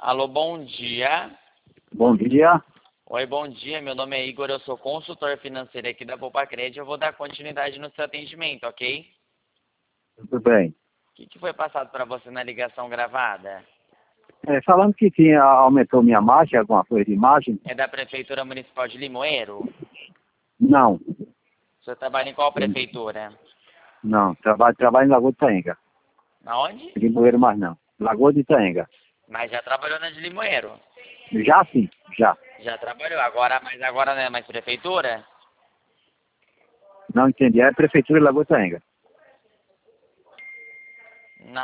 Alô, bom dia. Bom dia. Oi, bom dia. Meu nome é Igor, eu sou consultor financeiro aqui da Poupa-Crédito. Eu vou dar continuidade no seu atendimento, ok? Tudo bem. O que foi passado para você na ligação gravada? Falando que aumentou minha margem, alguma coisa de margem? É da Prefeitura Municipal de Limoeiro? Não, O senhor trabalha em qual prefeitura? não. Trabalho em Lagoa de Itaenga. Aonde? Limoeiro mais não. Lagoa de Itaenga. Mas já trabalhou na de Limoeiro. Já sim, já. Já trabalhou, mas agora não é mais prefeitura? Não entendi. É Prefeitura de Lagoa de Itaenga.